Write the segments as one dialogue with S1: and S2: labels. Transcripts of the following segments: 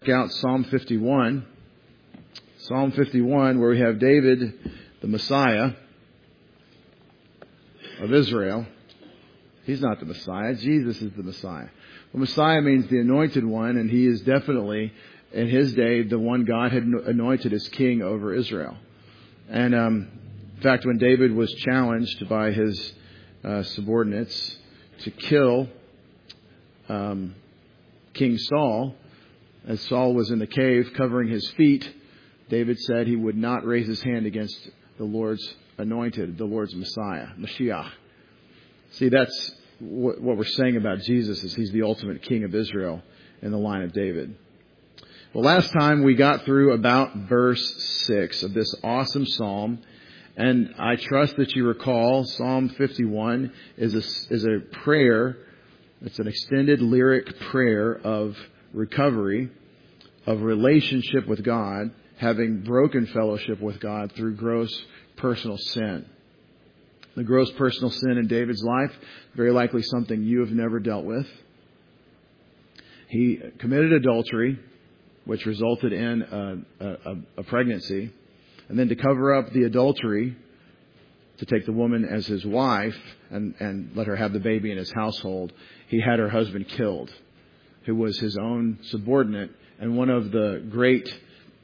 S1: Out Psalm 51. Psalm 51, where we have David, the Messiah of Israel. He's not the Messiah. Jesus is the Messiah. The Messiah means the anointed one, and he is definitely, in his day, the one God had anointed as king over Israel. And in fact, when David was challenged by his subordinates to kill King Saul, as Saul was in the cave covering his feet, David said he would not raise his hand against the Lord's anointed, the Lord's Messiah, Mashiach. See, that's what we're saying about Jesus, is he's the ultimate king of Israel in the line of David. Well, last time we got through about verse 6 of this awesome psalm, and I trust that you recall Psalm 51 is a prayer. It's an extended lyric prayer of recovery, of relationship with God, having broken fellowship with God through gross personal sin. The gross personal sin in David's life, very likely something you have never dealt with. He committed adultery, which resulted in a pregnancy. And then to cover up the adultery, to take the woman as his wife and let her have the baby in his household, he had her husband killed, who was his own subordinate and one of the great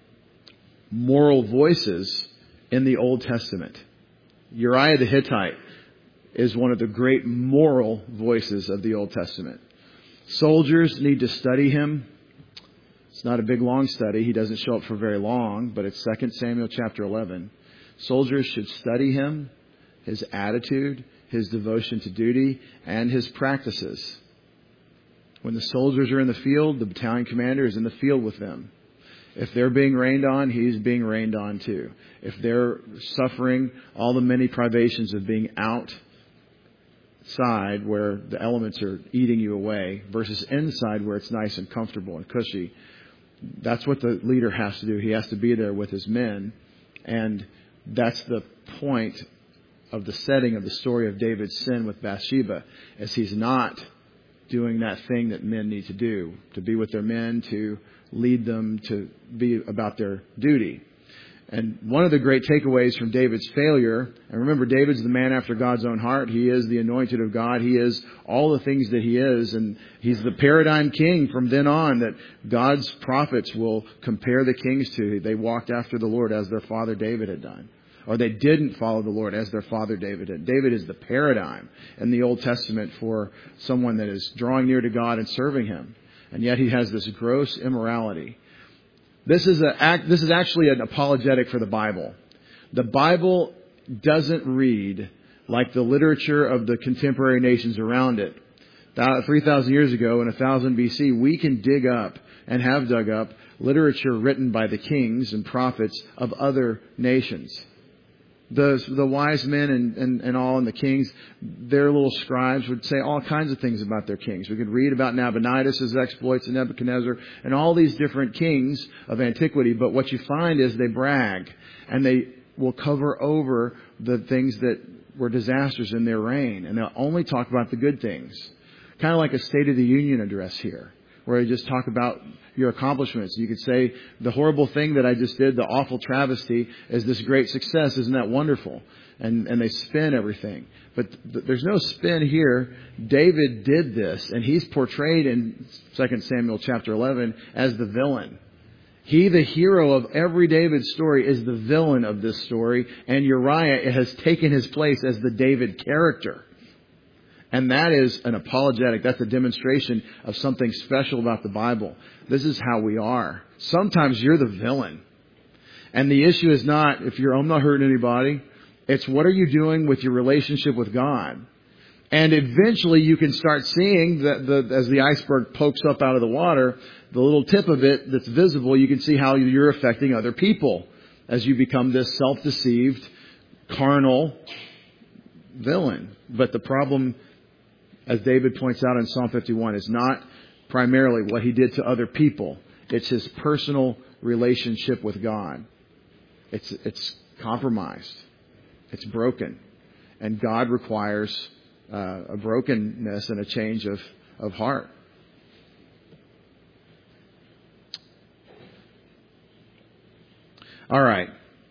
S1: moral voices in the Old Testament. Uriah the Hittite is one of the great moral voices of the Old Testament. Soldiers need to study him. It's not a big, long study. He doesn't show up for very long, but it's 2 Samuel chapter 11. Soldiers should study him, his attitude, his devotion to duty, and his practices. When the soldiers are in the field, the battalion commander is in the field with them. If they're being rained on, he's being rained on too. If they're suffering all the many privations of being outside where the elements are eating you away versus inside where it's nice and comfortable and cushy, that's what the leader has to do. He has to be there with his men. And that's the point of the setting of the story of David's sin with Bathsheba, as he's not doing that thing that men need to do, to be with their men, to lead them, to be about their duty. And one of the great takeaways from David's failure, and remember, David's the man after God's own heart. He is the anointed of God. He is all the things that he is, and he's the paradigm king from then on that God's prophets will compare the kings to. They walked after the Lord as their father David had done. Or they didn't follow the Lord as their father David did. David is the paradigm in the Old Testament for someone that is drawing near to God and serving him. And yet he has this gross immorality. This is actually an apologetic for the Bible. The Bible doesn't read like the literature of the contemporary nations around it. 3,000 years ago, in 1000 BC, we can dig up and have dug up literature written by the kings and prophets of other nations. The wise men and all, and the kings, their little scribes would say all kinds of things about their kings. We could read about Nabonidus' exploits and Nebuchadnezzar and all these different kings of antiquity. But what you find is they brag, and they will cover over the things that were disasters in their reign. And they'll only talk about the good things. Kind of like a State of the Union address here, where you just talk about your accomplishments. You could say, the horrible thing that I just did, the awful travesty, is this great success. Isn't that wonderful? And they spin everything. But there's no spin here. David did this, and he's portrayed in 2 Samuel chapter 11 as the villain. He, the hero of every David story, is the villain of this story, and Uriah has taken his place as the David character. And that is an apologetic. That's a demonstration of something special about the Bible. This is how we are. Sometimes you're the villain. And the issue is not if I'm not hurting anybody. It's what are you doing with your relationship with God? And eventually you can start seeing that as the iceberg pokes up out of the water, the little tip of it that's visible, you can see how you're affecting other people as you become this self-deceived, carnal villain. But the problem, as David points out in Psalm 51, is not primarily what he did to other people. It's his personal relationship with God. It's compromised. It's broken. And God requires a brokenness and a change of heart. All right.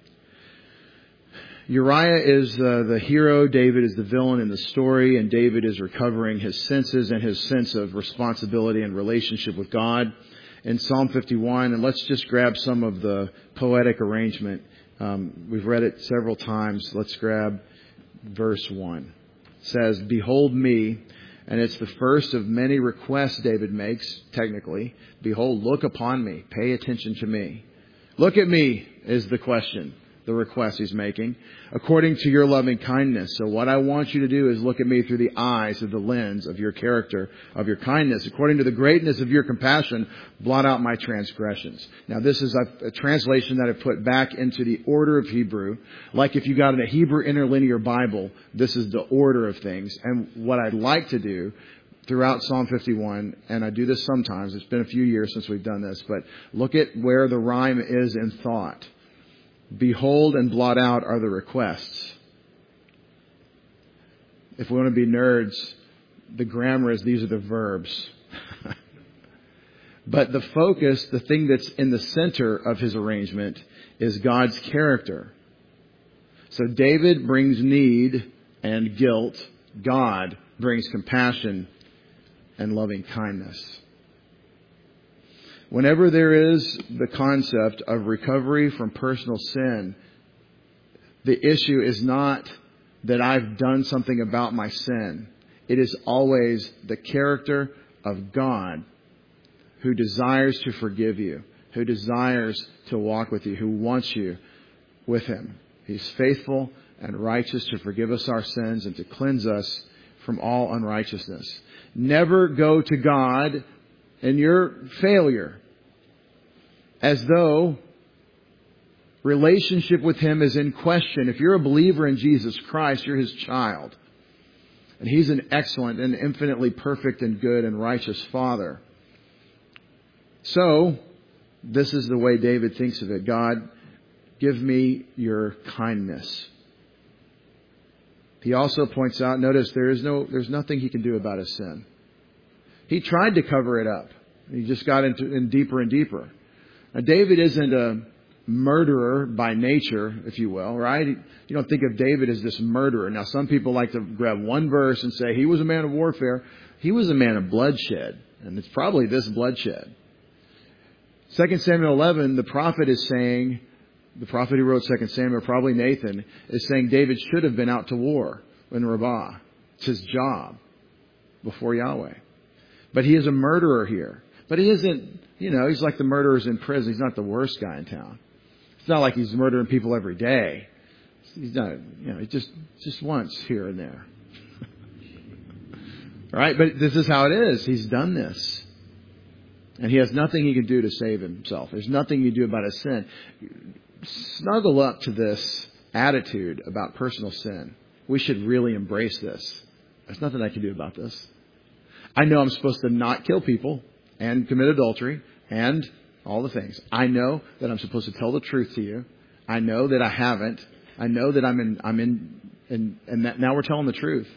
S1: Uriah is the hero. David is the villain in the story. And David is recovering his senses and his sense of responsibility and relationship with God in Psalm 51. And let's just grab some of the poetic arrangement. We've read it several times. Let's grab verse 1. It says, "Behold me," and it's the first of many requests David makes, technically. "Behold, look upon me. Pay attention to me." Look at me is the question, the request he's making, "according to your loving kindness." So what I want you to do is look at me through the eyes of the lens of your character, of your kindness. "According to the greatness of your compassion, blot out my transgressions." Now this is a translation that I put back into the order of Hebrew. Like if you got a Hebrew interlinear Bible, this is the order of things. And what I'd like to do throughout Psalm 51, and I do this sometimes, it's been a few years since we've done this, but look at where the rhyme is in thought. Behold and blot out are the requests. If we want to be nerds, the grammar is these are the verbs. But the focus, the thing that's in the center of his arrangement, is God's character. So David brings need and guilt. God brings compassion and loving kindness. Whenever there is the concept of recovery from personal sin, the issue is not that I've done something about my sin. It is always the character of God who desires to forgive you, who desires to walk with you, who wants you with Him. He's faithful and righteous to forgive us our sins and to cleanse us from all unrighteousness. Never go to God in your failure as though relationship with Him is in question. If you're a believer in Jesus Christ, you're His child. And He's an excellent and infinitely perfect and good and righteous Father. So, this is the way David thinks of it. God, give me your kindness. He also points out, notice there's nothing he can do about his sin. He tried to cover it up. He just got in deeper and deeper. Now, David isn't a murderer by nature, if you will, right? You don't think of David as this murderer. Now, some people like to grab one verse and say he was a man of warfare. He was a man of bloodshed, and it's probably this bloodshed. 2 Samuel 11, the prophet is saying, the prophet who wrote 2 Samuel, probably Nathan, is saying David should have been out to war in Rabbah. It's his job before Yahweh. But he is a murderer here. But he isn't, he's like the murderers in prison. He's not the worst guy in town. It's not like he's murdering people every day. He's not, just once here and there. Right? But this is how it is. He's done this. And he has nothing he can do to save himself. There's nothing you do about his sin. Snuggle up to this attitude about personal sin. We should really embrace this. There's nothing I can do about this. I know I'm supposed to not kill people and commit adultery and all the things. I know that I'm supposed to tell the truth to you. I know that I haven't. I know that and that now we're telling the truth.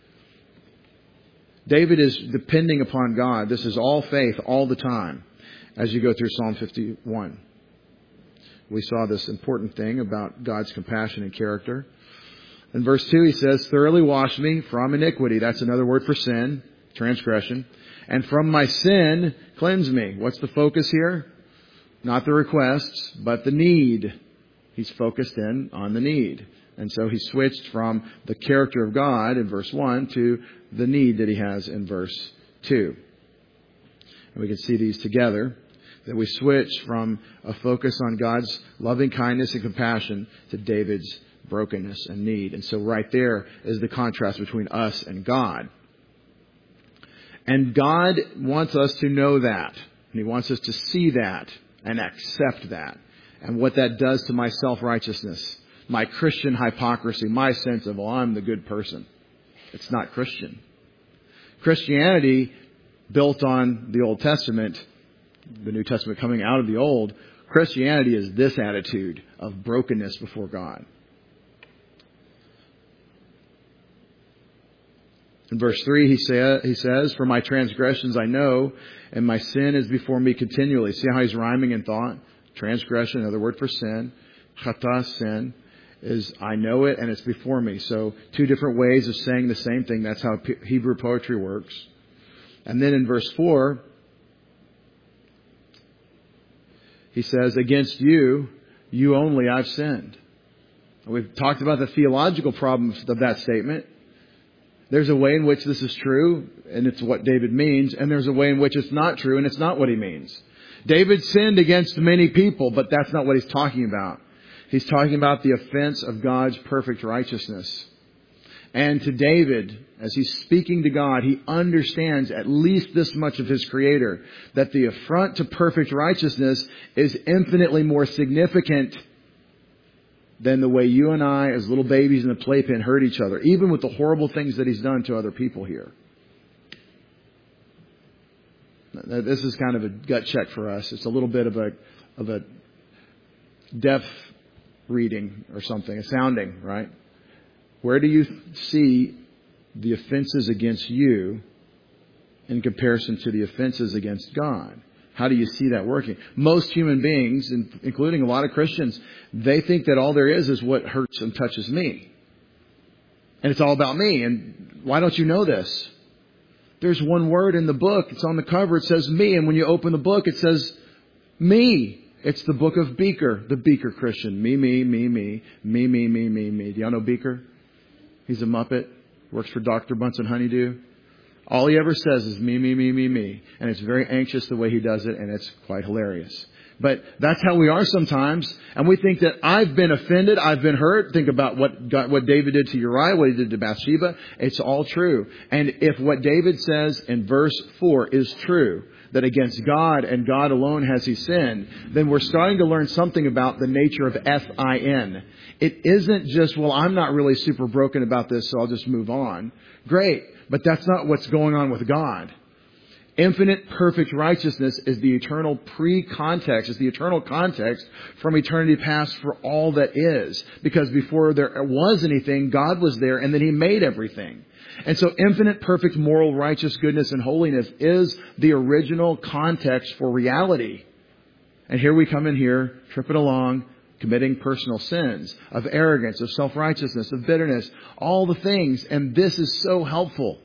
S1: David is depending upon God. This is all faith all the time as you go through Psalm 51. We saw this important thing about God's compassion and character. In verse 2 he says, "Thoroughly wash me from iniquity." That's another word for sin, transgression. "And from my sin, cleanse me." What's the focus here? Not the requests, but the need. He's focused in on the need. And so he switched from the character of God in verse 1 to the need that he has in verse 2. And we can see these together, that we switch from a focus on God's loving kindness and compassion to David's brokenness and need. And so right there is the contrast between us and God. And God wants us to know that. And He wants us to see that and accept that. And what that does to my self-righteousness, my Christian hypocrisy, my sense of, I'm the good person. It's not Christian. Christianity built on the Old Testament, the New Testament coming out of the Old, Christianity is this attitude of brokenness before God. In verse 3, he says, "For my transgressions I know, and my sin is before me continually." See how he's rhyming in thought? Transgression, another word for sin. chata, sin, is I know it and it's before me. So 2 different ways of saying the same thing. That's how Hebrew poetry works. And then in verse 4, he says, against you, you only I've sinned. We've talked about the theological problems of that statement. There's a way in which this is true, and it's what David means, and there's a way in which it's not true, and it's not what he means. David sinned against many people, but that's not what he's talking about. He's talking about the offense of God's perfect righteousness. And to David, as he's speaking to God, he understands at least this much of his Creator, that the affront to perfect righteousness is infinitely more significant than the way you and I, as little babies in a playpen, hurt each other, even with the horrible things that he's done to other people here. This is kind of a gut check for us. It's a little bit of a deaf reading or something, a sounding, right? Where do you see the offenses against you in comparison to the offenses against God? How do you see that working? Most human beings, including a lot of Christians, they think that all there is what hurts and touches me. And it's all about me. And why don't you know this? There's one word in the book. It's on the cover. It says me. And when you open the book, it says me. It's the book of Beaker, the Beaker Christian. Me, me, me, me, me, me, me, me, me. Do y'all know Beaker? He's a Muppet. Works for Dr. Bunsen Honeydew. All he ever says is me, me, me, me, me. And it's very anxious the way he does it, and it's quite hilarious. But that's how we are sometimes. And we think that I've been offended, I've been hurt. Think about what David did to Uriah, what he did to Bathsheba. It's all true. And if what David says in verse 4 is true, that against God and God alone has he sinned, then we're starting to learn something about the nature of sin. It isn't just, well, I'm not really super broken about this, so I'll just move on. Great. But that's not what's going on with God. Infinite perfect righteousness is the eternal pre-context, is the eternal context from eternity past for all that is. Because before there was anything, God was there and then he made everything. And so infinite perfect moral righteous goodness and holiness is the original context for reality. And here we come in here, tripping along, committing personal sins of arrogance, of self-righteousness, of bitterness, all the things. And this is so helpful.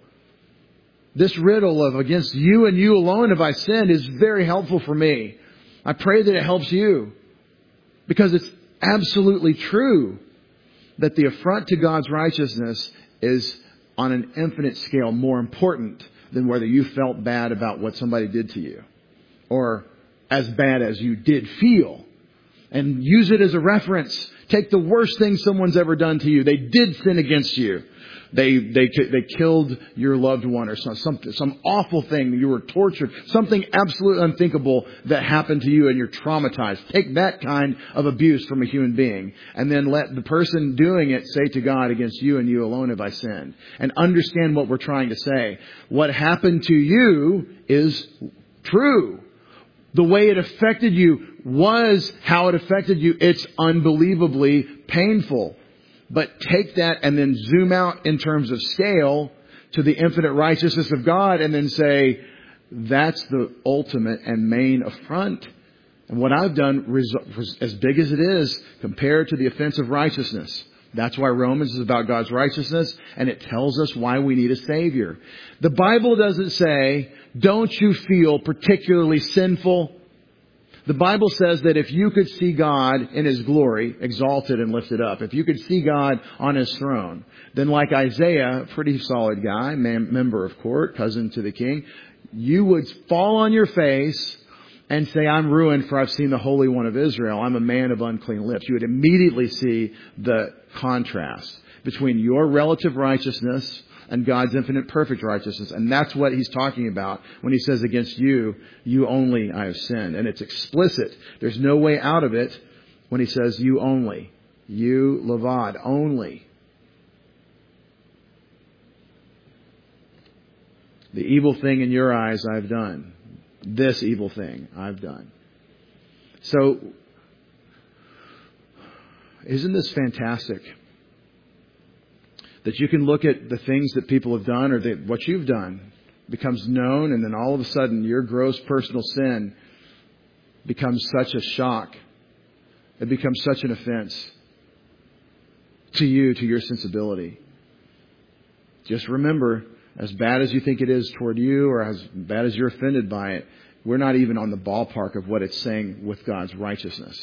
S1: This riddle of against you and you alone have I sinned is very helpful for me. I pray that it helps you. Because it's absolutely true that the affront to God's righteousness is on an infinite scale more important than whether you felt bad about what somebody did to you. Or as bad as you did feel. And use it as a reference. Take the worst thing someone's ever done to you. They did sin against you. They killed your loved one or some awful thing. You were tortured. Something absolutely unthinkable that happened to you and you're traumatized. Take that kind of abuse from a human being and then let the person doing it say to God, against you and you alone have I sinned. And understand what we're trying to say. What happened to you is true. The way it affected you was how it affected you. It's unbelievably painful. But take that and then zoom out in terms of scale to the infinite righteousness of God and then say, that's the ultimate and main affront. And what I've done, as big as it is, compared to the offense of righteousness. That's why Romans is about God's righteousness, and it tells us why we need a Savior. The Bible doesn't say, don't you feel particularly sinful? The Bible says that if you could see God in His glory, exalted and lifted up, if you could see God on His throne, then like Isaiah, pretty solid guy, member of court, cousin to the king, you would fall on your face and say, I'm ruined for I've seen the Holy One of Israel. I'm a man of unclean lips. You would immediately see the contrast between your relative righteousness and God's infinite perfect righteousness. And that's what he's talking about when he says, against you, you only I have sinned. And it's explicit. There's no way out of it when he says, you only. You, Levad, only. The evil thing in your eyes I've done. This evil thing I've done. So, isn't this fantastic? That you can look at the things that people have done or what you've done becomes known, and then all of a sudden your gross personal sin becomes such a shock it becomes such an offense to you, to your sensibility. Just remember, as bad as you think it is toward you, or as bad as you're offended by it, we're not even on the ballpark of what it's saying with God's righteousness.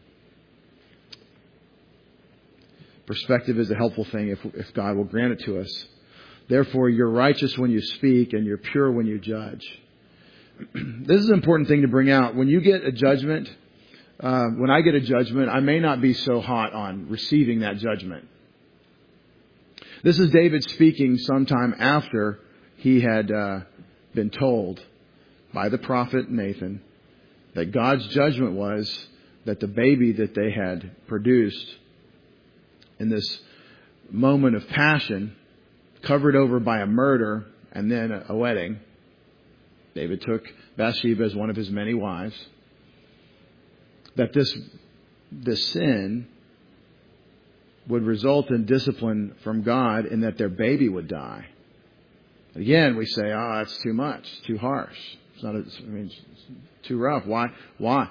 S1: Perspective is a helpful thing if God will grant it to us. Therefore, you're righteous when you speak and you're pure when you judge. This is an important thing to bring out. When you get a judgment, when I get a judgment, I may not be so hot on receiving that judgment. This is David speaking sometime after he had been told by the prophet Nathan that God's judgment was that the baby that they had produced in this moment of passion, covered over by a murder and then a wedding. David took Bathsheba as one of his many wives. That this sin would result in discipline from God and that their baby would die. Again, we say, it's too much, too harsh. It's too rough. Why?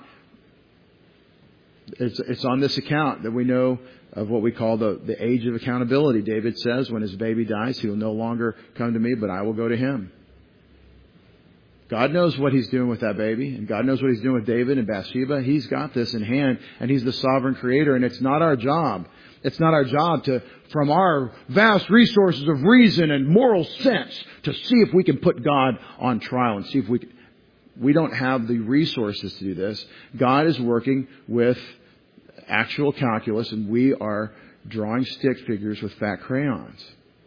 S1: It's on this account that we know of what we call the age of accountability. David says, when his baby dies, he will no longer come to me, but I will go to him. God knows what he's doing with that baby, and God knows what he's doing with David and Bathsheba. He's got this in hand, and he's the sovereign creator, and it's not our job. It's not our job to, from our vast resources of reason and moral sense, to see if we can put God on trial and see if we don't have the resources to do this. God is working with actual calculus, and we are drawing stick figures with fat crayons.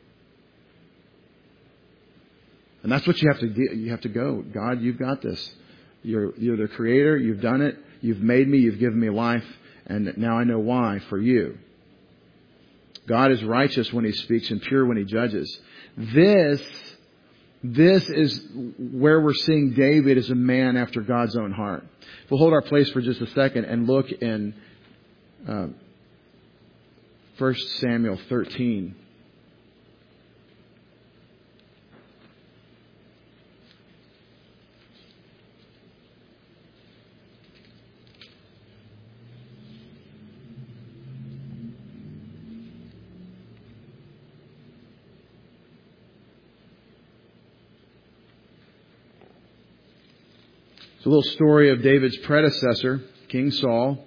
S1: And that's what you have to do. You have to go, God, you've got this. You're the creator. You've done it. You've made me. You've given me life. And now I know why for you. God is righteous when he speaks and pure when he judges. This is where we're seeing David as a man after God's own heart. We'll hold our place for just a second and look in 1 Samuel 13. It's a little story of David's predecessor, King Saul.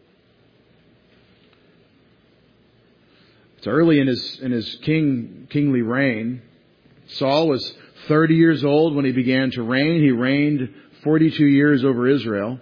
S1: It's early in his kingly reign. Saul was 30 years old when he began to reign. He reigned 42 years over Israel.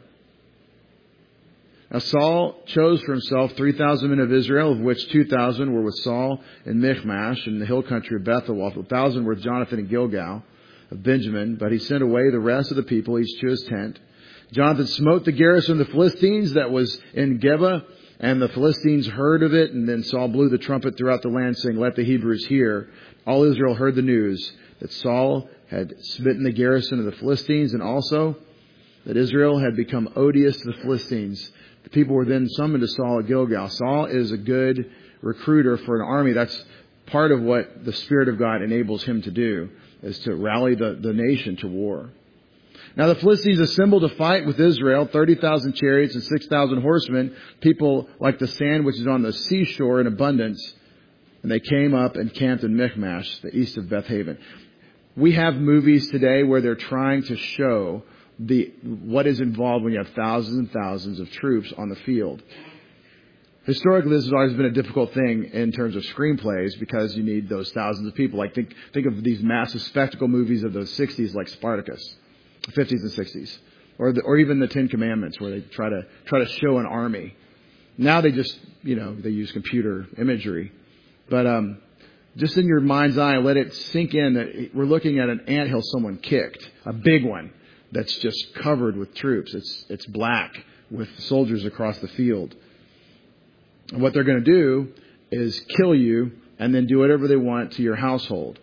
S1: Now Saul chose for himself 3,000 men of Israel, of which 2,000 were with Saul in Michmash in the hill country of Bethel, while 1,000 were with Jonathan in Gilgal of Benjamin. But he sent away the rest of the people, each to his tent. Jonathan smote the garrison of the Philistines that was in Geba, and the Philistines heard of it. And then Saul blew the trumpet throughout the land, saying, "Let the Hebrews hear." All Israel heard the news that Saul had smitten the garrison of the Philistines, and also that Israel had become odious to the Philistines. The people were then summoned to Saul at Gilgal. Saul is a good recruiter for an army. That's part of what the Spirit of God enables him to do, is to rally the nation to war. Now the Philistines assembled to fight with Israel, 30,000 chariots and 6,000 horsemen, people like the sand which is on the seashore in abundance. And they came up and camped in Michmash, the east of Beth Haven. We have movies today where they're trying to show what is involved when you have thousands and thousands of troops on the field. Historically, this has always been a difficult thing in terms of screenplays because you need those thousands of people. Like think of these massive spectacle movies of the 60s, like Spartacus, 50s and 60s, or even the Ten Commandments, where they try to show an army. Now they just they use computer imagery, but just in your mind's eye, let it sink in that we're looking at an anthill someone kicked, a big one that's just covered with troops. It's black with soldiers across the field. And what they're going to do is kill you and then do whatever they want to your household.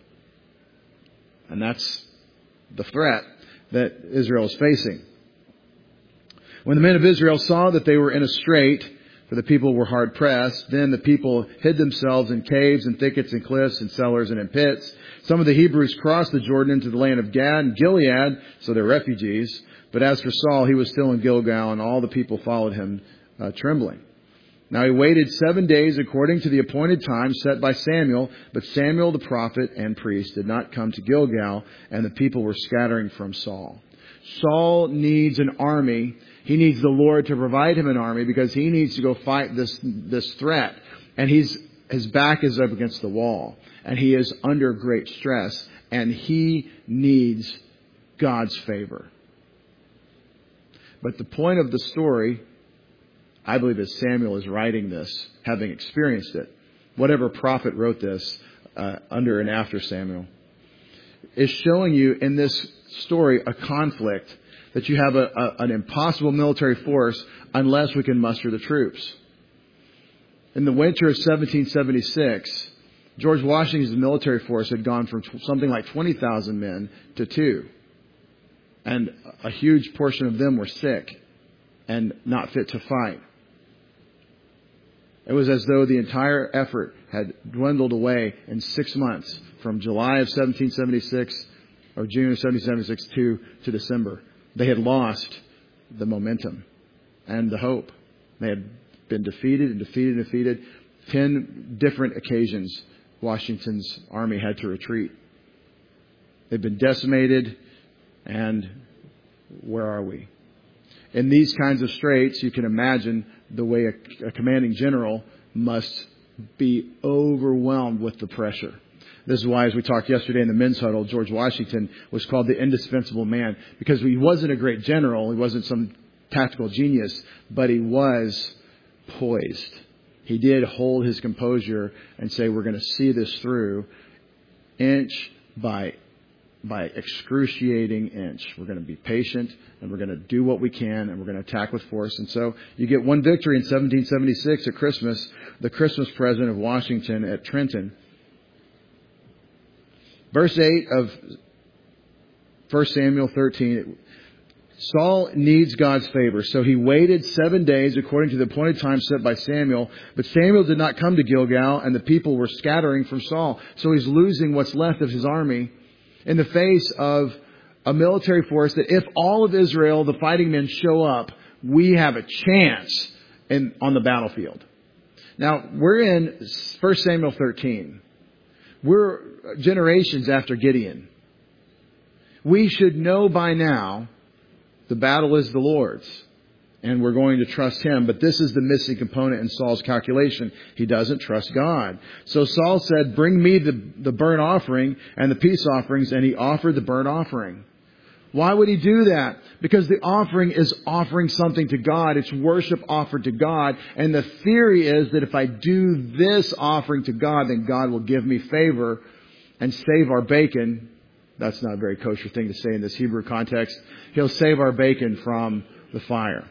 S1: And that's the threat that Israel is facing. When the men of Israel saw that they were in a strait, for the people were hard pressed, then the people hid themselves in caves and thickets and cliffs and cellars and in pits. Some of the Hebrews crossed the Jordan into the land of Gad and Gilead, so they're refugees. But as for Saul, he was still in Gilgal, and all the people followed him trembling. Now he waited 7 days according to the appointed time set by Samuel, but Samuel the prophet and priest did not come to Gilgal, and the people were scattering from Saul. Saul needs an army. He needs the Lord to provide him an army because he needs to go fight this threat. And his back is up against the wall, and he is under great stress, and he needs God's favor. But the point of the story, I believe, as Samuel is writing this, having experienced it, whatever prophet wrote this under and after Samuel, is showing you in this story a conflict that you have an impossible military force unless we can muster the troops. In the winter of 1776, George Washington's military force had gone from something like 20,000 men to 2. And a huge portion of them were sick and not fit to fight. It was as though the entire effort had dwindled away in 6 months, from July of 1776 or June of 1776 to December. They had lost the momentum and the hope. They had been defeated and defeated and defeated. 10 different occasions Washington's army had to retreat. They've been decimated, and where are we? In these kinds of straits, you can imagine the way a commanding general must be overwhelmed with the pressure. This is why, as we talked yesterday in the men's huddle, George Washington was called the indispensable man, because he wasn't a great general. He wasn't some tactical genius, but he was poised. He did hold his composure and say, we're going to see this through inch by excruciating inch. We're going to be patient, and we're going to do what we can, and we're going to attack with force. And so you get one victory in 1776 at Christmas, the Christmas present of Washington at Trenton. Verse 8 of 1 Samuel 13, Saul needs God's favor. So he waited 7 days according to the appointed time set by Samuel. But Samuel did not come to Gilgal, and the people were scattering from Saul. So he's losing what's left of his army in the face of a military force that if all of Israel, the fighting men, show up, we have a chance on the battlefield. Now, we're in 1 Samuel 13. We're generations after Gideon. We should know by now the battle is the Lord's, and we're going to trust Him. But this is the missing component in Saul's calculation. He doesn't trust God. So Saul said, bring me the burnt offering and the peace offerings, and he offered the burnt offering. Why would he do that? Because the offering is offering something to God. It's worship offered to God. And the theory is that if I do this offering to God, then God will give me favor and save our bacon. That's not a very kosher thing to say in this Hebrew context. He'll save our bacon from the fire.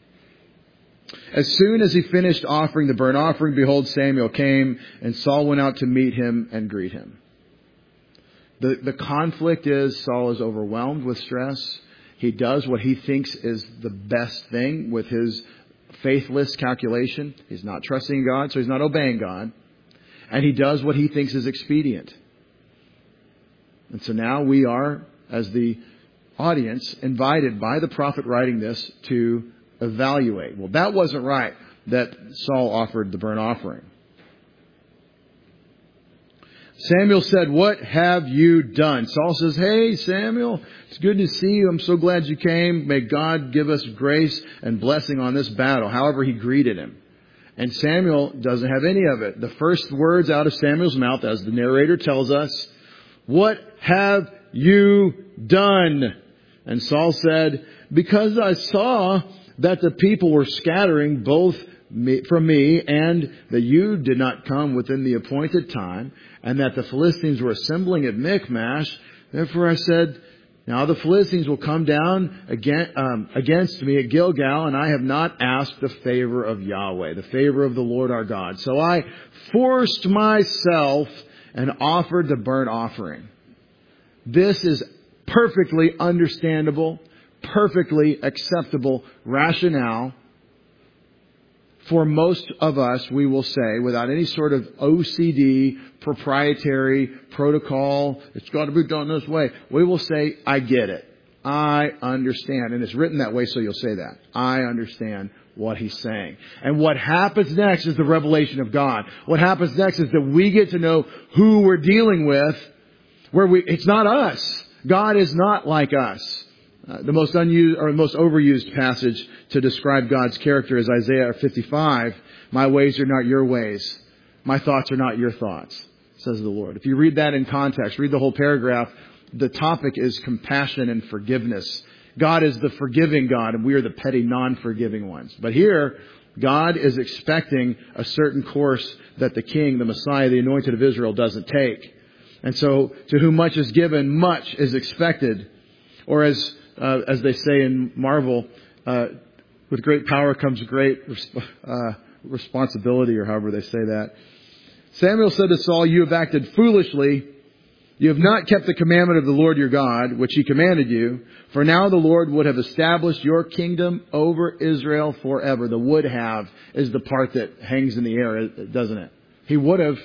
S1: As soon as he finished offering the burnt offering, behold, Samuel came, and Saul went out to meet him and greet him. The conflict is Saul is overwhelmed with stress. He does what he thinks is the best thing with his faithless calculation. He's not trusting God, so he's not obeying God. And he does what he thinks is expedient. And so now we are, as the audience, invited by the prophet writing this to evaluate. Well, that wasn't right that Saul offered the burnt offering. Samuel said, what have you done? Saul says, hey, Samuel, it's good to see you. I'm so glad you came. May God give us grace and blessing on this battle. However, he greeted him. And Samuel doesn't have any of it. The first words out of Samuel's mouth, as the narrator tells us, what have you done? And Saul said, because I saw that the people were scattering both from me, and that you did not come within the appointed time, and that the Philistines were assembling at Michmash. Therefore I said, now the Philistines will come down against me at Gilgal, and I have not asked the favor of Yahweh, the favor of the Lord our God. So I forced myself and offered the burnt offering. This is perfectly understandable, perfectly acceptable rationale. For most of us, we will say, without any sort of OCD, proprietary protocol, it's got to be done this way, we will say, I get it. I understand. And it's written that way, so you'll say that. I understand what He's saying. And what happens next is the revelation of God. What happens next is that we get to know who we're dealing with, it's not us. God is not like us. The most unused or most overused passage to describe God's character is Isaiah 55. My ways are not your ways. My thoughts are not your thoughts, says the Lord. If you read that in context, read the whole paragraph, the topic is compassion and forgiveness. God is the forgiving God, and we are the petty, non-forgiving ones. But here, God is expecting a certain course that the King, the Messiah, the Anointed of Israel, doesn't take. And so, to whom much is given, much is expected. Or as they say in Marvel, with great power comes great responsibility, or however they say that. Samuel said to Saul, you have acted foolishly. You have not kept the commandment of the Lord your God, which He commanded you. For now the Lord would have established your kingdom over Israel forever. The would have is the part that hangs in the air, doesn't it? He would have.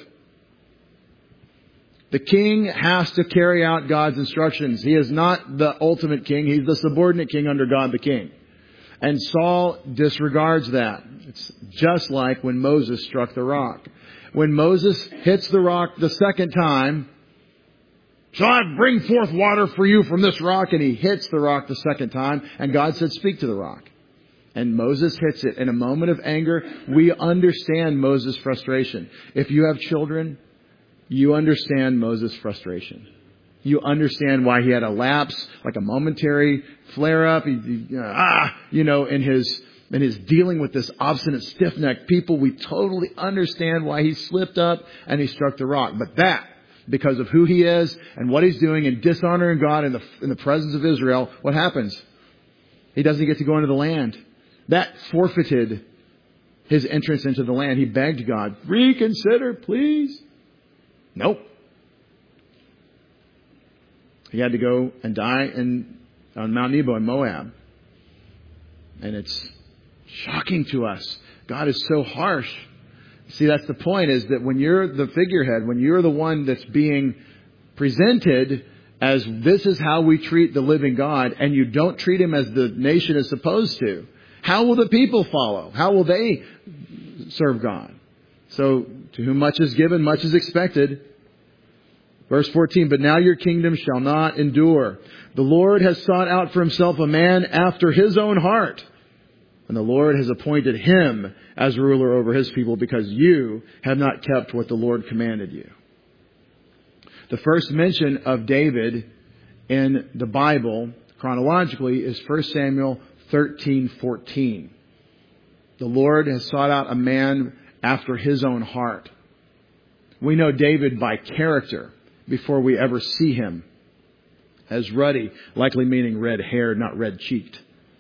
S1: The king has to carry out God's instructions. He is not the ultimate king. He's the subordinate king under God the king. And Saul disregards that. It's just like when Moses struck the rock. When Moses hits the rock the second time, shall I bring forth water for you from this rock? And he hits the rock the second time. And God said, speak to the rock. And Moses hits it. In a moment of anger, we understand Moses' frustration. If you have children, you understand Moses' frustration. You understand why he had a lapse, like a momentary flare-up. In his dealing with this obstinate, stiff-necked people, we totally understand why he slipped up and he struck the rock. But that, because of who he is and what he's doing and dishonoring God in the presence of Israel, what happens? He doesn't get to go into the land. That forfeited his entrance into the land. He begged God, reconsider, please. Nope. He had to go and die on Mount Nebo in Moab. And it's shocking to us. God is so harsh. See, that's the point, is that when you're the figurehead, when you're the one that's being presented as this is how we treat the living God, and you don't treat Him as the nation is supposed to, how will the people follow? How will they serve God? So, to whom much is given, much is expected. Verse 14, but now your kingdom shall not endure. The Lord has sought out for Himself a man after His own heart. And the Lord has appointed him as ruler over His people because you have not kept what the Lord commanded you. The first mention of David in the Bible, chronologically, is 1 Samuel 13:14. The Lord has sought out a man after His own heart. We know David by character before we ever see him as ruddy, likely meaning red-haired, not red-cheeked.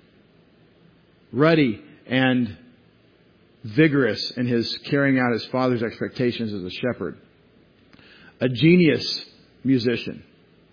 S1: Ruddy and vigorous in his carrying out his father's expectations as a shepherd. A genius musician.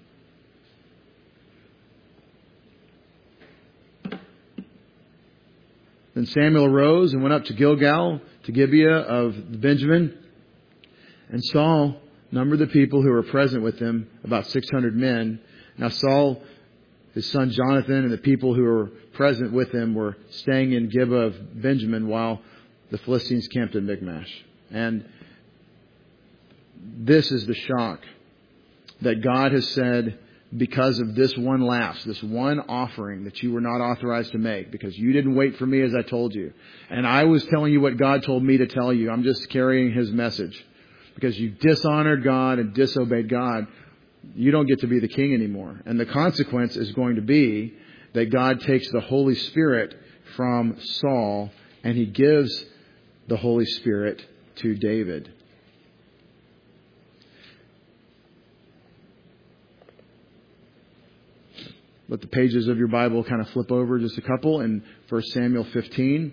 S1: Then Samuel arose and went up to Gilgal, to Gibeah of Benjamin. And Saul numbered the people who were present with him, about 600 men. Now Saul, his son Jonathan, and the people who were present with him were staying in Gibeah of Benjamin while the Philistines camped at Michmash. And this is the shock that God has said, because of this one lapse, this one offering that you were not authorized to make, because you didn't wait for me as I told you. And I was telling you what God told me to tell you. I'm just carrying His message. Because you dishonored God and disobeyed God, you don't get to be the king anymore. And the consequence is going to be that God takes the Holy Spirit from Saul and He gives the Holy Spirit to David. Let the pages of your Bible kind of flip over just a couple in 1 Samuel 15.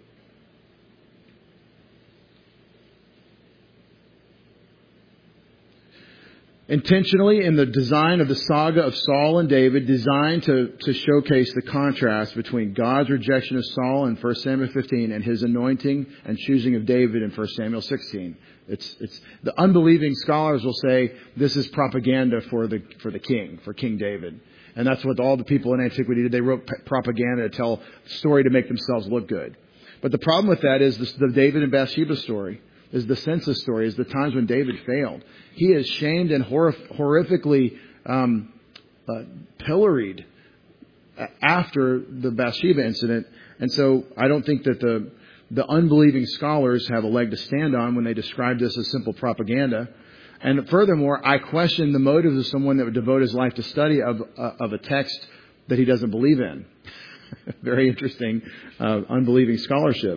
S1: Intentionally, in the design of the saga of Saul and David, designed to showcase the contrast between God's rejection of Saul in 1 Samuel 15 and His anointing and choosing of David in 1 Samuel 16. It's the unbelieving scholars will say this is propaganda for the king, for King David. And that's what all the people in antiquity did. They wrote propaganda to tell a story to make themselves look good. But the problem with that is the David and Bathsheba story, is the census story, is the times when David failed. He is shamed and horrifically pilloried after the Bathsheba incident. And so I don't think that the unbelieving scholars have a leg to stand on when they describe this as simple propaganda. And furthermore, I question the motives of someone that would devote his life to study of a text that he doesn't believe in. Very interesting, unbelieving scholarship.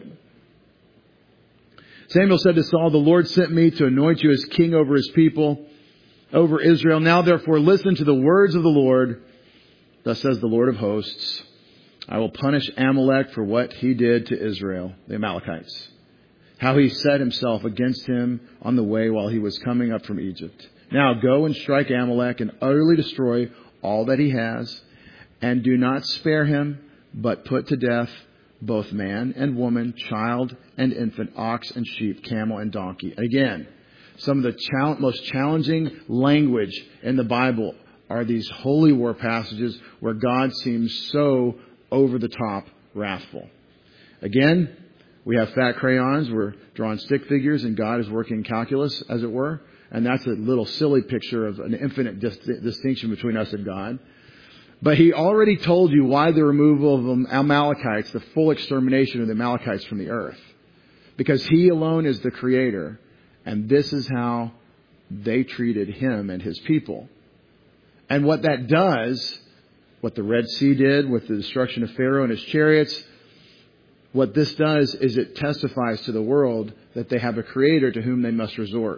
S1: Samuel said to Saul, "The Lord sent me to anoint you as king over his people, over Israel. Now therefore listen to the words of the Lord. Thus says the Lord of hosts, I will punish Amalek for what he did to Israel," the Amalekites, "how he set himself against him on the way while he was coming up from Egypt. Now go and strike Amalek and utterly destroy all that he has, and do not spare him, but put to death both man and woman, child and infant, ox and sheep, camel and donkey." Again, some of the most challenging language in the Bible are these holy war passages where God seems so over the top wrathful. Again, we have fat crayons. We're drawing stick figures, and God is working calculus, as it were. And that's a little silly picture of an infinite distinction between us and God. But he already told you why the removal of the Amalekites, the full extermination of the Amalekites from the earth. Because he alone is the creator. And this is how they treated him and his people. And what that does, what the Red Sea did with the destruction of Pharaoh and his chariots, what this does is it testifies to the world that they have a creator to whom they must resort.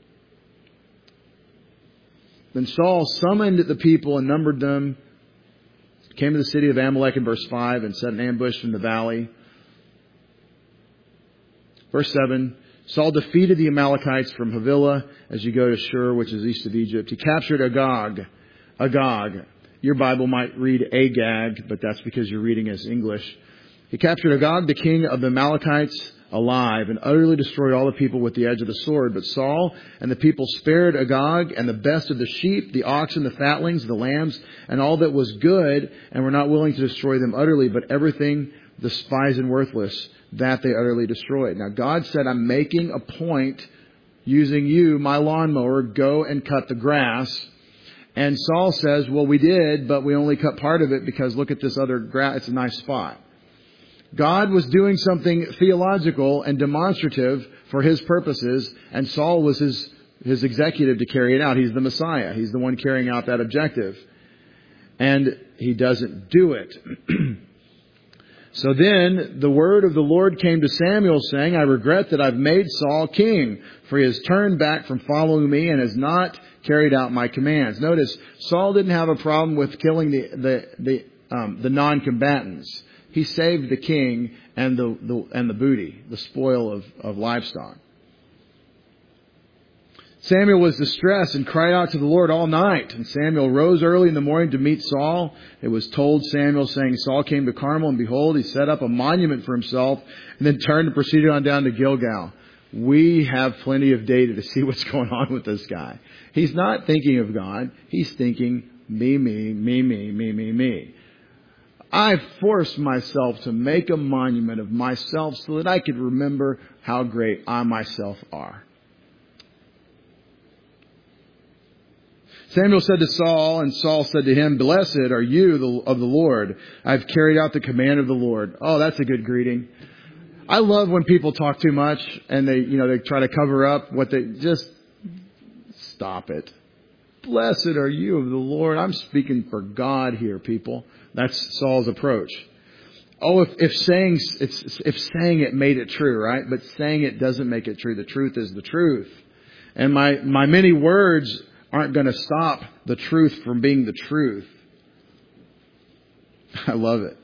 S1: Then Saul summoned the people and numbered them, came to the city of Amalek in verse 5 and set an ambush in the valley. Verse 7, Saul defeated the Amalekites from Havilah as you go to Shur, which is east of Egypt. He captured Agag. Your Bible might read Agag, but that's because you're reading as English. He captured Agag, the king of the Amalekites, alive, and utterly destroyed all the people with the edge of the sword. But Saul and the people spared Agag and the best of the sheep, the oxen, the fatlings, the lambs, and all that was good, and were not willing to destroy them utterly, but everything despised and worthless, that they utterly destroyed. Now God said, I'm making a point using you, my lawnmower, go and cut the grass. And Saul says, well, we did, but we only cut part of it because look at this other grass. It's a nice spot. God was doing something theological and demonstrative for his purposes, and Saul was his executive to carry it out. He's the Messiah. He's the one carrying out that objective. And he doesn't do it. So then the word of the Lord came to Samuel saying, I regret that I've made Saul king, for he has turned back from following me and has not carried out my commands. Notice, Saul didn't have a problem with killing the non-combatants. He saved the king and the booty, the spoil of livestock. Samuel was distressed and cried out to the Lord all night. And Samuel rose early in the morning to meet Saul. It was told Samuel, saying, Saul came to Carmel, and behold, he set up a monument for himself, and then turned and proceeded on down to Gilgal. We have plenty of data to see what's going on with this guy. He's not thinking of God. He's thinking, me. I forced myself to make a monument of myself so that I could remember how great I myself are. Samuel said to Saul, and Saul said to him, Blessed are you of the Lord. I've carried out the command of the Lord. Oh, that's a good greeting. I love when people talk too much and they try to cover up what they just stop it. Blessed are you of the Lord. I'm speaking for God here, people. That's Saul's approach. Oh, if saying it made it true, right? But saying it doesn't make it true. The truth is the truth. And my many words aren't going to stop the truth from being the truth. I love it.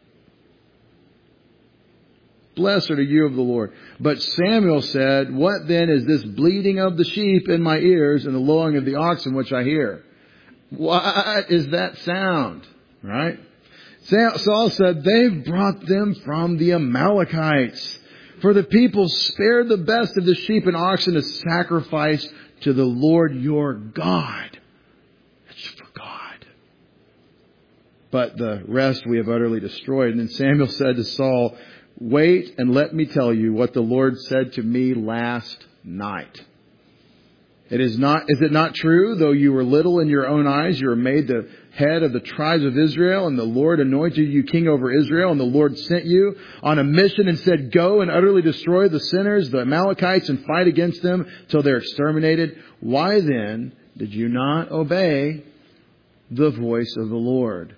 S1: Blessed are you of the Lord. But Samuel said, What then is this bleating of the sheep in my ears and the lowing of the oxen which I hear? What is that sound? Right? Saul said, They've brought them from the Amalekites. For the people spared the best of the sheep and oxen to sacrifice to the Lord your God. It's for God. But the rest we have utterly destroyed. And then Samuel said to Saul, Wait and let me tell you what the Lord said to me last night. Is it not true, though you were little in your own eyes, you were made the head of the tribes of Israel, and the Lord anointed you king over Israel, and the Lord sent you on a mission and said, go and utterly destroy the sinners, the Amalekites, and fight against them till they're exterminated. Why then did you not obey the voice of the Lord,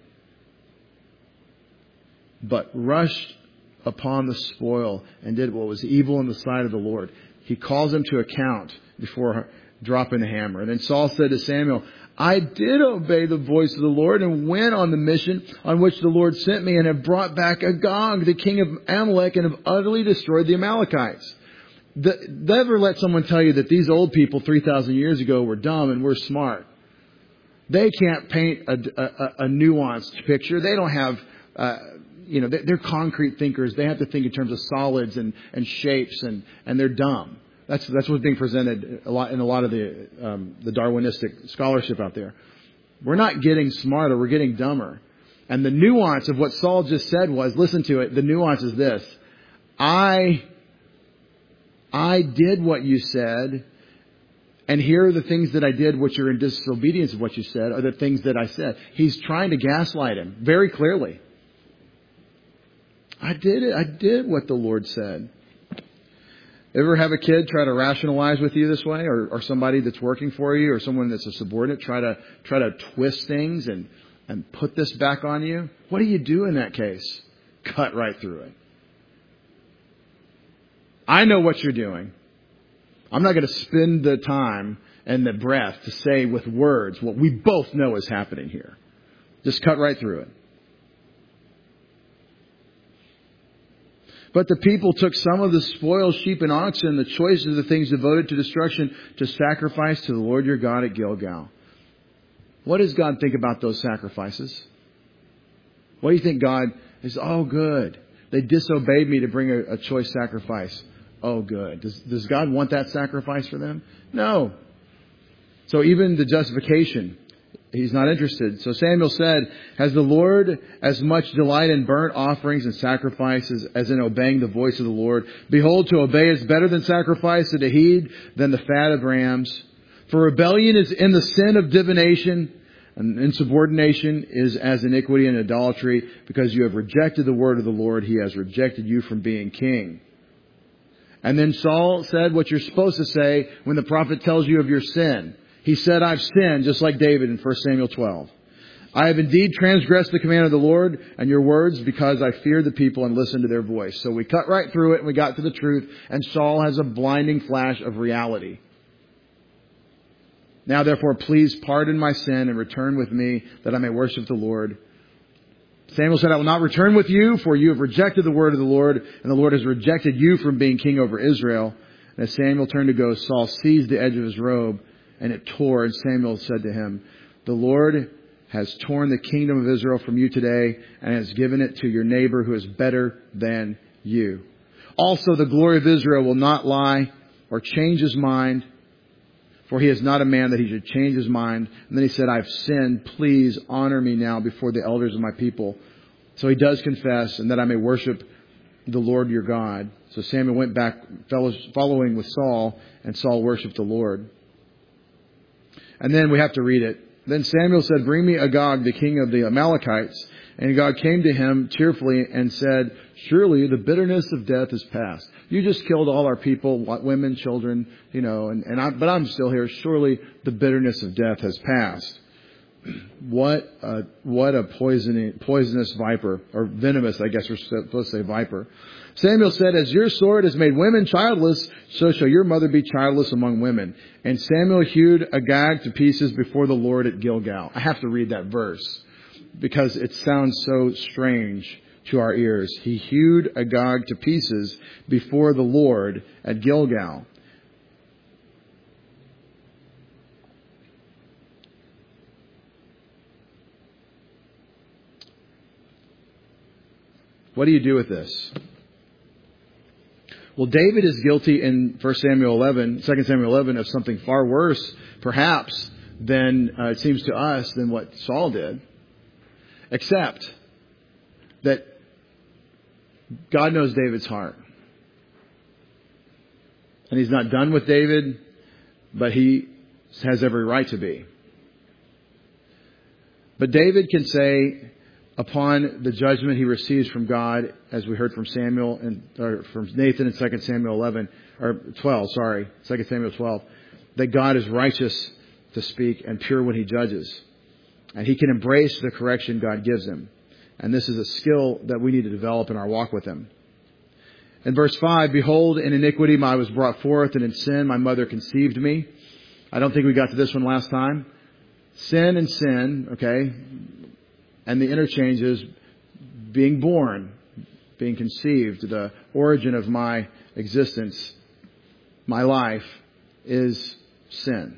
S1: but rushed upon the spoil and did what was evil in the sight of the Lord? He calls them to account before dropping the hammer. And then Saul said to Samuel, I did obey the voice of the Lord and went on the mission on which the Lord sent me and have brought back Agag, the king of Amalek, and have utterly destroyed the Amalekites. Never let someone tell you that these old people 3,000 years ago were dumb and we're smart. They can't paint a nuanced picture. They don't have, they're concrete thinkers. They have to think in terms of solids and shapes, and they're dumb. That's what's being presented in a lot of the Darwinistic scholarship out there. We're not getting smarter, we're getting dumber. And the nuance of what Saul just said was, listen to it, the nuance is this. I did what you said, and here are the things that I did which are in disobedience of what you said, are the things that I said. He's trying to gaslight him very clearly. I did it. I did what the Lord said. Ever have a kid try to rationalize with you this way, or somebody that's working for you, or someone that's a subordinate try to twist things and put this back on you? What do you do in that case? Cut right through it. I know what you're doing. I'm not going to spend the time and the breath to say with words what we both know is happening here. Just cut right through it. But the people took some of the spoiled sheep and oxen, the choice of the things devoted to destruction, to sacrifice to the Lord your God at Gilgal. What does God think about those sacrifices? What do you think God is? Oh, good. They disobeyed me to bring a choice sacrifice. Oh, good. Does God want that sacrifice for them? No. So even the justification, He's not interested. So Samuel said, has the Lord as much delight in burnt offerings and sacrifices as in obeying the voice of the Lord? Behold, to obey is better than sacrifice, and to heed than the fat of rams. For rebellion is in the sin of divination, and insubordination is as iniquity and idolatry. Because you have rejected the word of the Lord, He has rejected you from being king. And then Saul said what you're supposed to say when the prophet tells you of your sin. He said, I've sinned, just like David in 1 Samuel 12. I have indeed transgressed the command of the Lord and your words because I feared the people and listened to their voice. So we cut right through it and we got to the truth, and Saul has a blinding flash of reality. Now therefore, please pardon my sin and return with me that I may worship the Lord. Samuel said, I will not return with you, for you have rejected the word of the Lord, and the Lord has rejected you from being king over Israel. And as Samuel turned to go, Saul seized the edge of his robe, and it tore, and Samuel said to him, the Lord has torn the kingdom of Israel from you today and has given it to your neighbor who is better than you. Also, the glory of Israel will not lie or change his mind, for he is not a man that he should change his mind. And then he said, I've sinned. Please honor me now before the elders of my people. So he does confess, and that I may worship the Lord your God. So Samuel went back following with Saul, and Saul worshiped the Lord. And then we have to read it. Then Samuel said, bring me Agag, the king of the Amalekites. And God came to him cheerfully and said, surely the bitterness of death is past. You just killed all our people, women, children, but I'm still here. Surely the bitterness of death has passed. What a poisonous viper, or venomous, I guess we're supposed to say viper. Samuel said, as your sword has made women childless, so shall your mother be childless among women. And Samuel hewed Agag to pieces before the Lord at Gilgal. I have to read that verse because it sounds so strange to our ears. He hewed Agag to pieces before the Lord at Gilgal. What do you do with this? Well, David is guilty in 2 Samuel 11 of something far worse, perhaps, than it seems to us, than what Saul did. Except that God knows David's heart. And He's not done with David, but He has every right to be. But David can say, upon the judgment he receives from God, as we heard from from Nathan in 2 Samuel 2 Samuel 12, that God is righteous to speak and pure when He judges. And he can embrace the correction God gives him. And this is a skill that we need to develop in our walk with Him. In verse 5, behold, in iniquity I was brought forth, and in sin my mother conceived me. I don't think we got to this one last time. Sin and sin, okay? And the interchange is being born, being conceived. The origin of my existence, my life, is sin.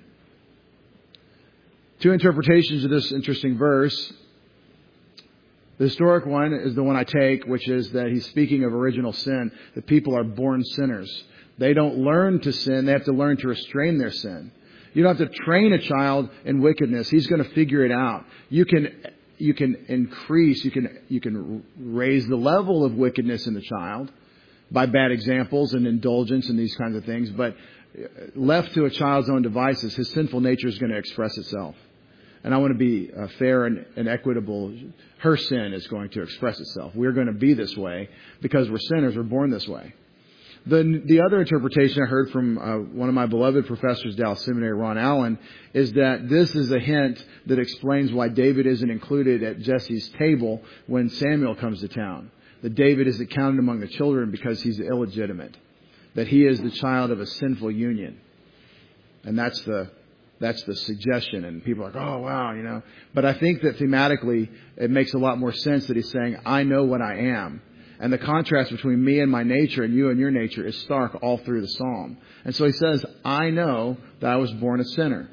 S1: Two interpretations of this interesting verse. The historic one is the one I take, which is that he's speaking of original sin. The people are born sinners. They don't learn to sin. They have to learn to restrain their sin. You don't have to train a child in wickedness. He's going to figure it out. You can increase, you can raise the level of wickedness in the child by bad examples and indulgence and these kinds of things. But left to a child's own devices, his sinful nature is going to express itself. And I want to be fair and equitable. Her sin is going to express itself. We're going to be this way because we're sinners. We're born this way. The other interpretation I heard from one of my beloved professors, Dallas Seminary, Ron Allen, is that this is a hint that explains why David isn't included at Jesse's table when Samuel comes to town. That David isn't counted among the children because he's illegitimate. That he is the child of a sinful union. And that's the suggestion. And people are like, oh, wow, you know. But I think that thematically it makes a lot more sense that he's saying, I know what I am. And the contrast between me and my nature and you and your nature is stark all through the psalm. And so he says, I know that I was born a sinner.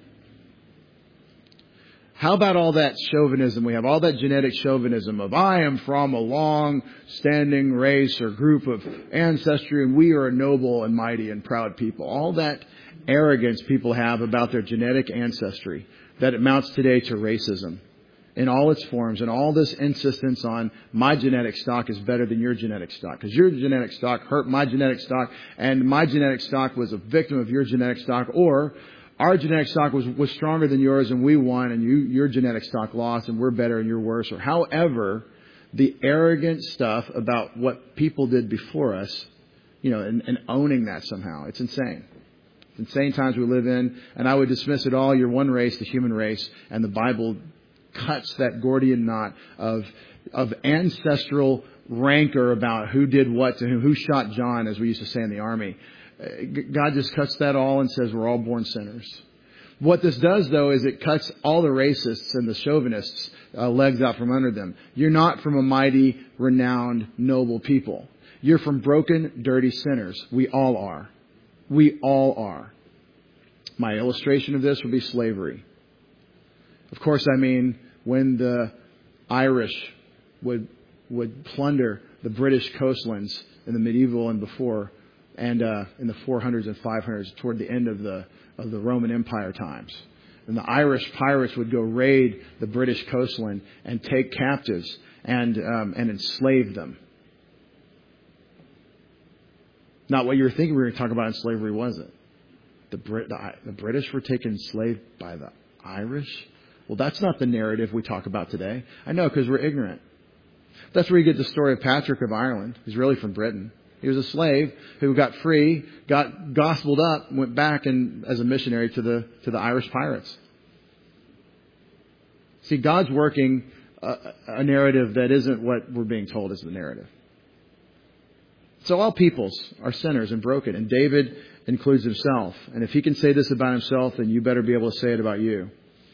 S1: How about all that chauvinism we have, all that genetic chauvinism of I am from a long-standing race or group of ancestry and we are a noble and mighty and proud people. All that arrogance people have about their genetic ancestry that amounts today to racism in all its forms, and all this insistence on my genetic stock is better than your genetic stock because your genetic stock hurt my genetic stock and my genetic stock was a victim of your genetic stock, or our genetic stock was stronger than yours and we won and your genetic stock lost and we're better and you're worse, or however the arrogant stuff about what people did before us, you know, and owning that somehow. It's insane. Insane times we live in, and I would dismiss it all. You're one race, the human race, and the Bible cuts that Gordian knot of ancestral rancor about who did what to whom, who shot John, as we used to say in the army. God just cuts that all and says we're all born sinners. What this does, though, is it cuts all the racists and the chauvinists' legs out from under them. You're not from a mighty, renowned, noble people. You're from broken, dirty sinners. We all are. We all are. My illustration of this would be slavery. Of course, I mean when the Irish would plunder the British coastlands in the medieval and before, and in the 400s and 500s, toward the end of the Roman Empire times. And the Irish pirates would go raid the British coastline and take captives and enslave them. Not what you were thinking we were going to talk about in slavery, was it? The British were taken enslaved by the Irish? Well, that's not the narrative we talk about today. I know, because we're ignorant. That's where you get the story of Patrick of Ireland. He's really from Britain. He was a slave who got free, got gospeled up, went back and as a missionary to the Irish pirates. See, God's working a narrative that isn't what we're being told is the narrative. So all peoples are sinners and broken, and David includes himself. And if he can say this about himself, then you better be able to say it about you.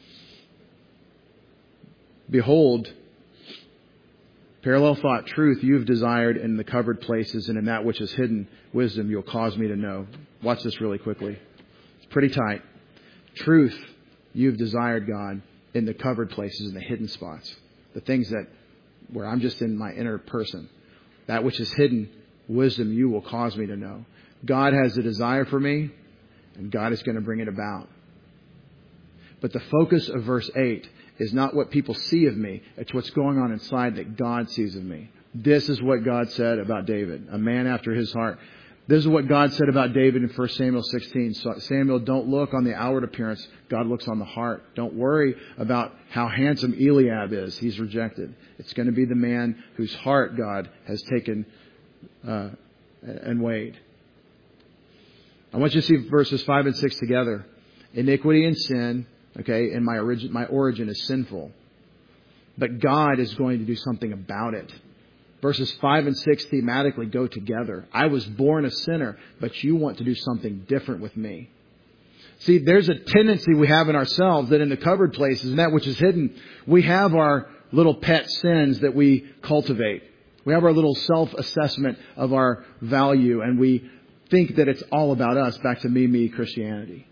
S1: Behold, parallel thought, truth you've desired in the covered places, and in that which is hidden, wisdom you'll cause me to know. Watch this really quickly. It's pretty tight. Truth you've desired, God, in the covered places, in the hidden spots. The things where I'm just in my inner person. That which is hidden, wisdom you will cause me to know. God has a desire for me, and God is going to bring it about. But the focus of verse 8 is not what people see of me. It's what's going on inside that God sees of me. This is what God said about David, a man after his heart. This is what God said about David in 1 Samuel 16. So, Samuel, don't look on the outward appearance. God looks on the heart. Don't worry about how handsome Eliab is. He's rejected. It's going to be the man whose heart God has taken and weighed. I want you to see verses 5 and 6 together. Iniquity and sin, okay, and my origin is sinful. But God is going to do something about it. Verses 5 and 6 thematically go together. I was born a sinner, but you want to do something different with me. See, there's a tendency we have in ourselves that in the covered places and that which is hidden, we have our little pet sins that we cultivate. We have our little self-assessment of our value, and we think that it's all about us, back to me Christianity.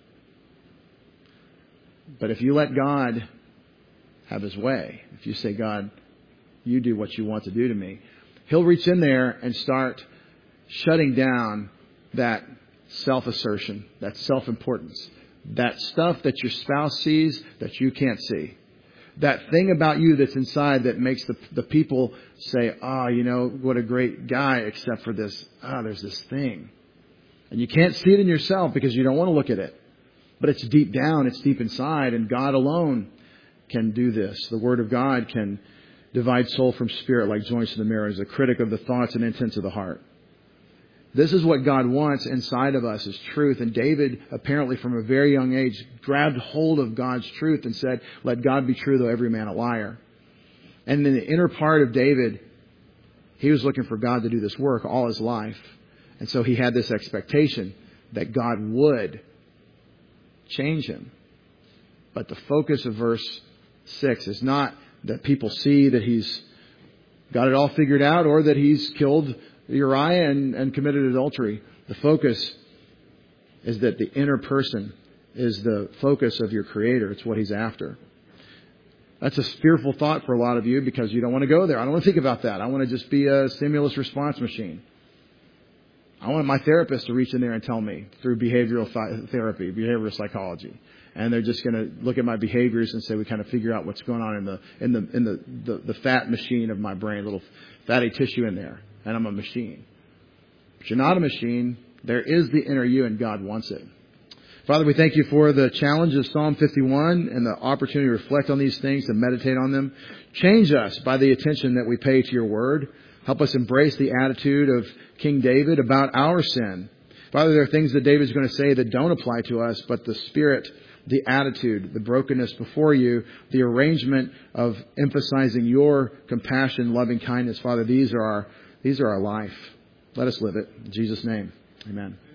S1: But if you let God have His way, if you say, God, you do what you want to do to me, He'll reach in there and start shutting down that self-assertion, that self-importance, that stuff that your spouse sees that you can't see. That thing about you that's inside that makes the people say, what a great guy, except for this, there's this thing. And you can't see it in yourself because you don't want to look at it. But it's deep down, it's deep inside, and God alone can do this. The Word of God can divide soul from spirit like joints in the mirror, as a critic of the thoughts and intents of the heart. This is what God wants inside of us, is truth. And David, apparently from a very young age, grabbed hold of God's truth and said, let God be true, though every man a liar. And in the inner part of David, he was looking for God to do this work all his life. And so he had this expectation that God would change him. But the focus of verse 6 is not that people see that he's got it all figured out or that he's killed Uriah and committed adultery. The focus is that the inner person is the focus of your Creator. It's what He's after. That's a fearful thought for a lot of you because you don't want to go there. I don't want to think about that. I want to just be a stimulus response machine. I want my therapist to reach in there and tell me through behavioral therapy, behavioral psychology. And they're just going to look at my behaviors and say, we kind of figure out what's going on in the fat machine of my brain, little fatty tissue in there. And I'm a machine. But you're not a machine. There is the inner you, and God wants it. Father, we thank you for the challenge of Psalm 51 and the opportunity to reflect on these things, to meditate on them. Change us by the attention that we pay to your word. Help us embrace the attitude of King David about our sin. Father, there are things that David's going to say that don't apply to us, but the spirit, the attitude, the brokenness before you, the arrangement of emphasizing your compassion, loving kindness, Father, these are our life. Let us live it. In Jesus' name, amen.